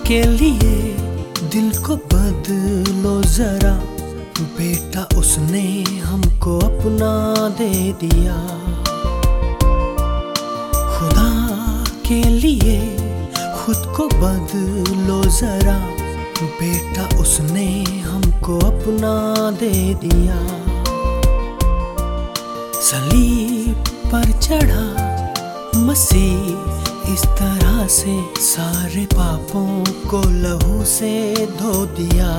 के लिए दिल को बदलो जरा, बेटा उसने हमको अपना दे दिया। खुदा के लिए खुद को बदलो जरा, बेटा उसने हमको अपना दे दिया। सलीब पर चढ़ा मसीह इस तरह से सारे पापों को लहू से धो दिया।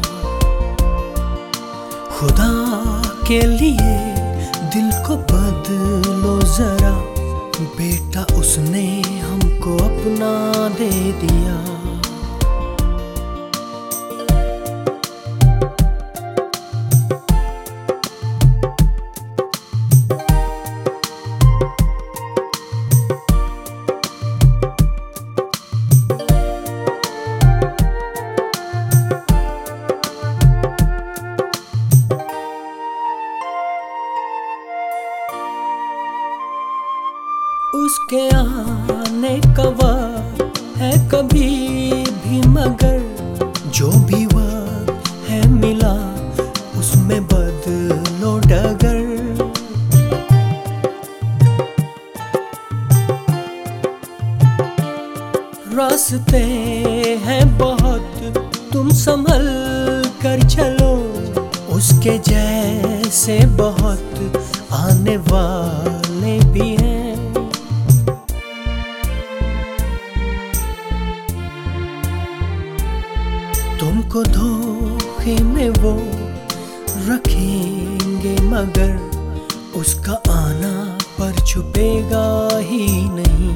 खुदा के लिए दिल को बदलो जरा, बेटा उसने हमको अपना दे दिया। उसके आने का वक्त है कभी भी, मगर जो भी वक्त है मिला उसमें बदलो डगर। रास्ते हैं बहुत, तुम संभल कर चलो, उसके जैसे बहुत आने वाले भी हैं। तुमको धोखे में वो रखेंगे, मगर उसका आना पर छुपेगा ही नहीं।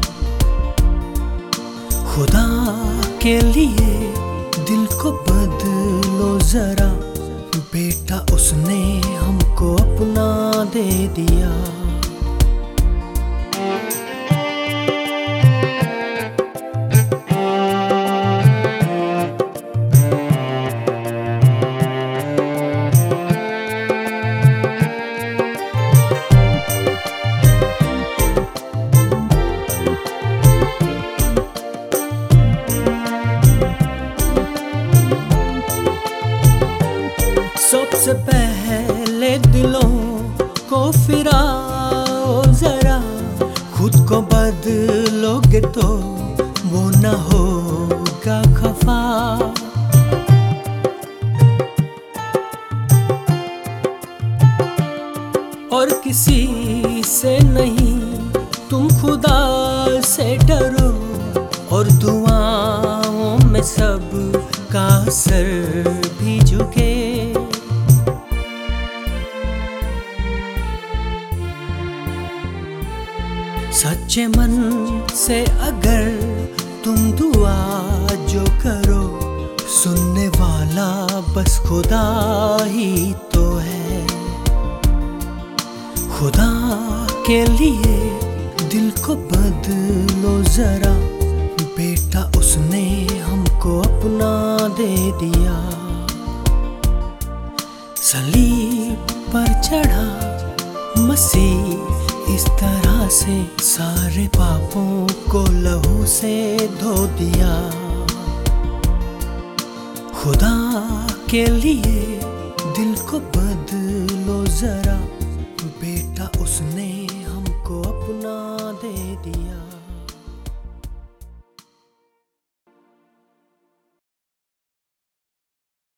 खुदा के लिए दिल को बदलो जरा, बेटा उसने हमको अपना दे दिया। सबसे पहले दिलों को फिराओ जरा, खुद को बदलोगे तो वो न होगा खफा। और किसी से नहीं, तुम खुदा से डरो, और दुआओं में सब का सर भी झुके। सच्चे मन से अगर तुम दुआ जो करो, सुनने वाला बस खुदा ही तो है। खुदा के लिए दिल को बदलो जरा, बेटा उसने हमको अपना दे दिया। सलीब पर चढ़ा मसीह इस तरह से सारे पापों को लहू से धो दिया। खुदा के लिए दिल को बदलो जरा, बेटा उसने हमको अपना दे दिया।